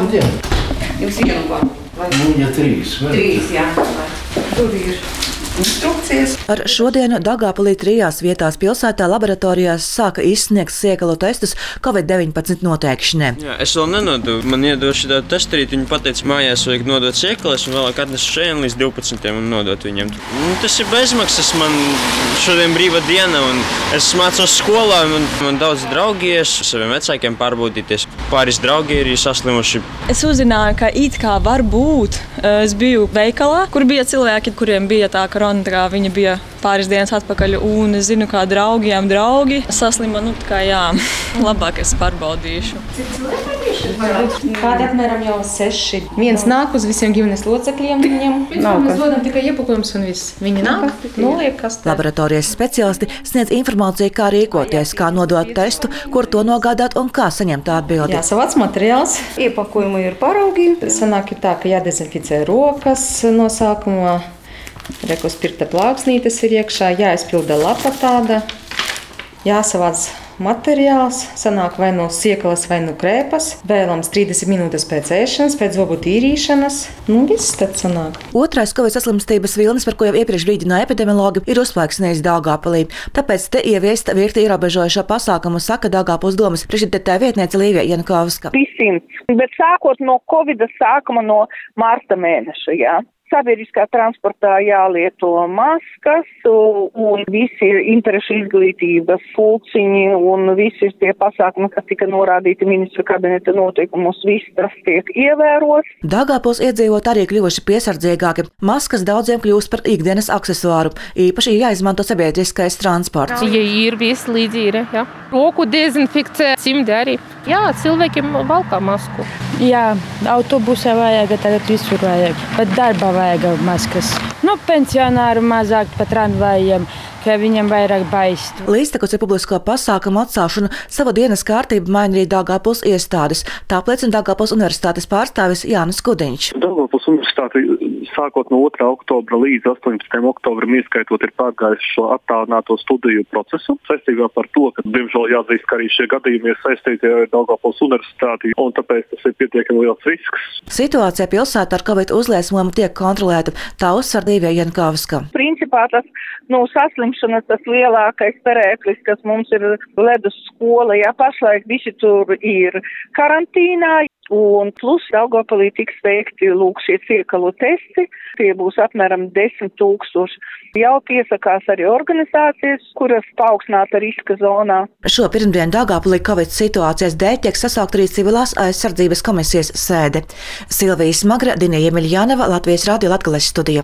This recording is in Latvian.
šodien? Jums vienu vārdu. Nu, ja trīs. Trīs, jā. Tur ir instrukcijas. Ar šodienu Daugavpilī 3 vietās pilsētā laboratorijās sāka izsniegt sēklu testus Covid-19 noteikšanai. Jā, es vēl nenodevu. Man iedod šādu testarīti. Viņi pateica, mājās vajag nodot sēklas un vēlāk atnest šeit līdz 12. un nodot viņiem. Tas ir bezmaksas. Man šodien brīva diena un es mācos skolā. Man daudz draugi ies saviem vecākiem pārbaudīties. Pāris draugi ir saslimuši. Es uzzināju, ka it kā var būt. Es biju veikalā, kur bija cilvēki, kuriem bija tā korona. Viņa bija pāris dienas atpakaļ, un es zinu, kā draugi saslima. Labāk es pārbaudīšu. Cik cilvēki bijuši? Kādi apmēram jau 6. Viens nāk uz visiem ģimenes locekļiem. Mēs dodam tikai iepakojums un viss. Viņi nāk, noliek kastē. Laboratorijas speciālisti sniedz informāciju, kā rīkoties, kā nodot testu, kur to nogādāt un kā saņemt atbildi. Jāsavāc materiāls. Iepakojumu ir paraugi. Sanāk ir tā, ka jādezinficē rokas no sākumā. Reku spirta plauksnītes ir iekšā, jāizpilda lapa tāda, jāsavāc materiāls, sanāk vai no siekalas vai no krēpas, vēlams 30 minūtes pēc ēšanas, pēc zobu tīrīšanas, viss tad sanāk. Otrais Covid saslimstības vilnis, par ko jau iepriekš brīdināja epidemiologi, ir uzplaiksnējis Daugavpilī. Tāpēc te ieviesta virkne ierobežojošo pasākumu, saka Daugavpils domas priekšsēdētāja vietniece Līvija Jankovska. 300, bet sākot no Covida sākuma no marta mēneša, jā. Sabiedriskā transportā jālieto maskas un visi interešu izglītības pulciņi un visi tie pasākumi, kas tika norādīti ministra kabineta noteikumos, viss tas tiek ievērots. Daugavpils iedzīvot arī kļuvuši piesardzīgāki. Maskas daudziem kļūst par ikdienas aksesuāru, īpaši jāizmanto sabiedriskais transports. Ja ir visi līdzīri, jā. Roku dezinfekcija, cimdi arī. Jā, cilvēkiem valkā masku. Jā, autobusā vajag, tagad visur vajag, bet darbā vajag maskas. Pensionāru mazāk pa tramvajiem, ka viņam vairāk baistu. Līdztekus ar publisko pasākumu atcelšanu savu dienas kārtību maina arī Daugavpils iestādes. Tā apliecina Daugavpils universitātes pārstāvis Jānis Kudiņš. Daugavpils universitāte sākot no 2. oktobra līdz 18. oktobram ieskaitot ir pārgājuši šo attālināto studiju procesu. Saistībā par to, ka diemžēl jāatzīst, ka arī šie gadījumi ir saistīti ar Daugavpils universitāti, un tāpēc tas ir pietiekami liels risks. Situācija pilsētā ar Covid uzliesmojumu tiek kontrolēta, tā uzsver Līvija Jankovska. Principā tas saslimšanas tas lielākais perēklis, kas mums ir ledus skola, jā, pašlaik visi tur ir karantīnā. Un plus Daugavpilī tiks veikti šie ciekalu testi. Tie būs apmēram 10 000. Jau piesakās arī organizācijas, kuras paaugstināta riska zonā. Šo pirmdienu Daugavpilī Covid situācijas dēļ tiek sasaukt arī civilās aizsardzības komisijas sēde. Silvija Smagra, Dinija Emiļjanova, Latvijas Radio Latgales studija.